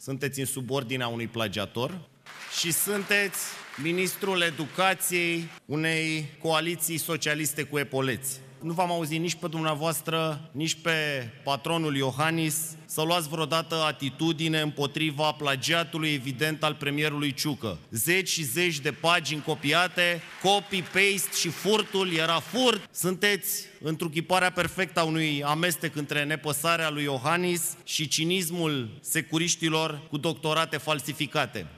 sunteți în subordinea unui plagiator și sunteți ministrul educației unei coaliții socialiste cu epoleți. Nu v-am auzit nici pe dumneavoastră, nici pe patronul Iohannis să luați vreodată atitudine împotriva plagiatului evident al premierului Ciucă. Zeci și zeci de pagini copiate, copy-paste și furtul era furt. Sunteți întruchiparea perfectă a unui amestec între nepăsarea lui Iohannis și cinismul securiștilor cu doctorate falsificate.